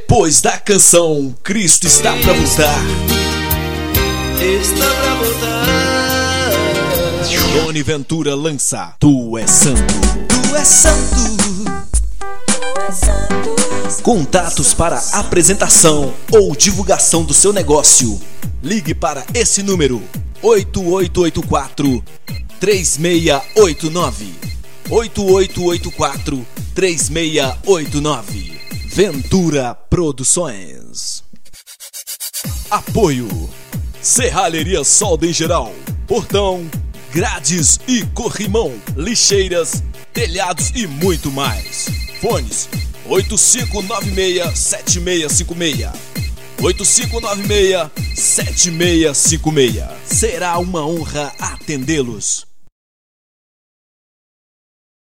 Depois da canção, Cristo está pra voltar. Está pra voltar. Doni Ventura lança Tu és Santo. Tu és santo. Contatos para apresentação ou divulgação do seu negócio. Ligue para esse número: 8884-3689. 8884-3689. Ventura Produções. Apoio: Serralheria Solda em Geral, Portão, grades e corrimão, lixeiras, telhados e muito mais. Fones: 8596-7656. 8596-7656. Será uma honra atendê-los.